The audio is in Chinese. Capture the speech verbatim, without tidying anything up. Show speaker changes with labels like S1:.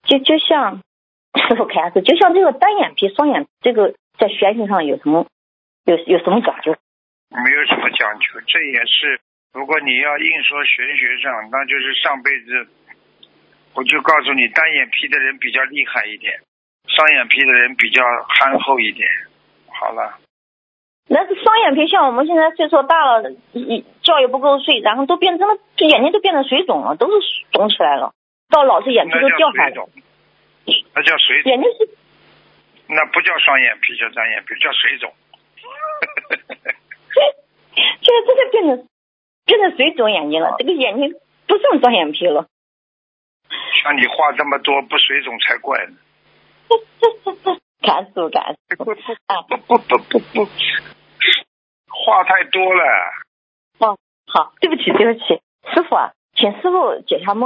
S1: 就就像师傅开始，就像这个单眼皮、双眼皮，这个在玄学上有什么有有什么讲究？
S2: 没有什么讲究，这也是如果你要硬说玄学上，那就是上辈子我就告诉你，单眼皮的人比较厉害一点，双眼皮的人比较憨厚一点。好了。
S1: 那是双眼皮，像我们现在岁数大了，觉也不够睡，然后都变成了眼睛都变成水肿了，都是肿起来了，到老是眼皮都掉下来。
S2: 那叫水肿。
S1: 眼睛是。
S2: 那不叫双眼皮，叫单眼皮，叫水肿。
S1: 现在真的变成变成水肿眼睛了，这个眼睛不剩双眼皮了。
S2: 像你话这么多，不水肿才怪呢。
S1: 感受感受。
S2: 不不不不不不，话太多了。
S1: 哦，好，对不起对不起，师傅啊，请师傅解下梦。